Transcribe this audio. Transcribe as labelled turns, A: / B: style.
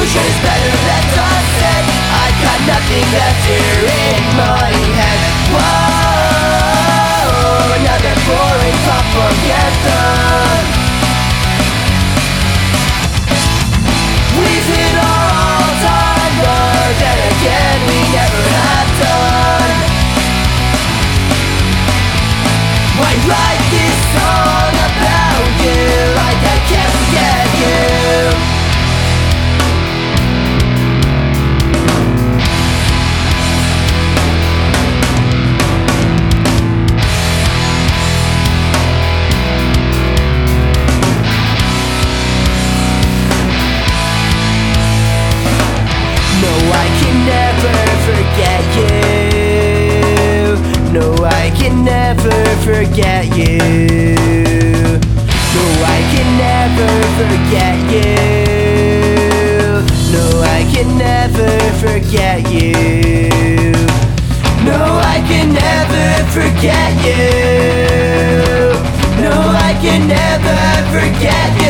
A: illusion is better left unsaid. I've got nothing left here in my head. Whoa, another boring propaganda. We've hit our all-time low, then again we never have done. Why write this song about you like I can't forget you? No, I can never forget you. No, I can never forget you. No, I can never forget you. No, I can never forget you. No, I can never forget you. No, I can never forget you.